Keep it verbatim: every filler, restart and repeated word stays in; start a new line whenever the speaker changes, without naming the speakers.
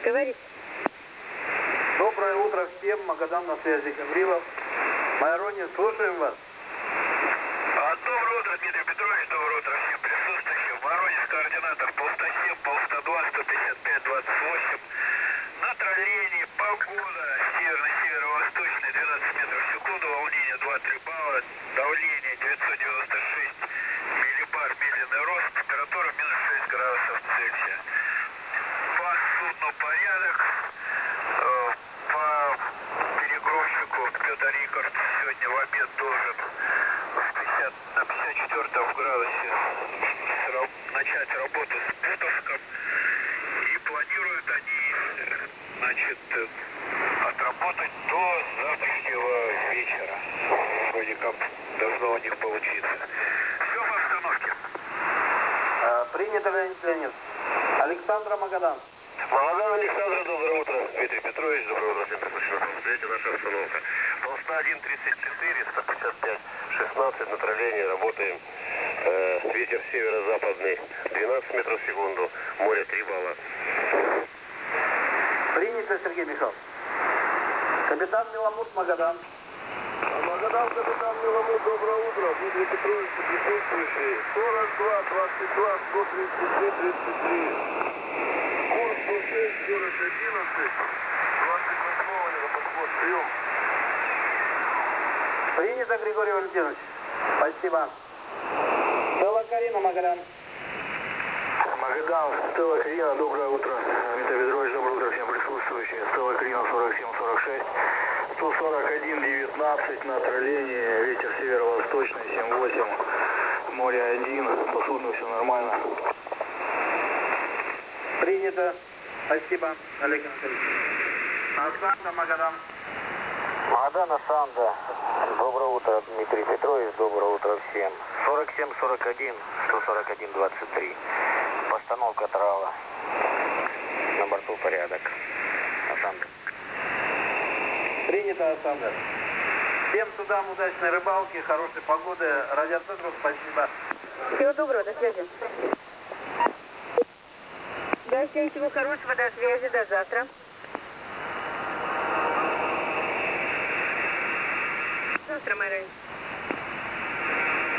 Говорите.
Доброе утро всем. Магадан на связи, Гаврилов. Майроне, слушаем вас.
А, доброе утро, Дмитрий Петрович. Доброе утро всем присутствующим. Воронеж, координатор пол сто семь, пол сто два, сто пятьдесят пять, двадцать восемь. На троллейне погода северно-северо-восточная, двенадцать метров в секунду, волнение два-три балла, давление девятьсот девяносто шесть миллибар, медленный рост, температура минус шесть градусов Цельсия. По судну порядок, по перегрузчику Петр Рикард сегодня в обед должен в пятьдесят, на пятьдесят четвёртом градусе начать работу с путовском. И планируют они, значит, отработать до завтрашнего вечера. Вроде как должно у них получиться. Все по обстановке.
А, принято, Леонид Леонидович. Александра, Магадан.
Магадан, Александра, доброе утро. Дмитрий Петрович, доброе утро. Всем присутствующим. Смотрите, наша обстановка. Пол сто один, тридцать четыре, сто пятьдесят пять, шестнадцать на троллейне работаем. Э, ветер северо-западный, двенадцать метров в секунду, море три балла.
Принято, Сергей Михайлович. Капитан Меламут, Магадан.
Магадан, капитан Меламут, доброе утро. Дмитрий Петрович, присутствующий. сорок два, двадцать два, сто тридцать три, тридцать три. Курс сто шесть, город одиннадцать. двадцать восьмого подход, прием.
Принято, Григорий Валентинович. Спасибо. Стелла Карина, Магадан.
Магадан, Стелла Карина, доброе утро. Дмитрий Петрович, доброе утро всем присутствующим. Стелла Карина, сорок семь, сорок шесть. сто сорок один, девятнадцать на троллейне, ветер северо-восточный, семь восемь, море один, по судну все нормально.
Принято. Спасибо, Олег Анатольевич. Асанда, Магадан.
Магадан, Асанда. Доброе утро, Дмитрий Петрович, доброе утро всем. сорок семь, сорок один, сто сорок один, двадцать три. Постановка трала. На борту порядок. Асанда.
Принято, Асанда. Всем судам удачной рыбалки, хорошей погоды. Радиоцентру спасибо.
Всего доброго, до связи. Да, всем всего хорошего, до связи, до завтра. Завтра, Майя.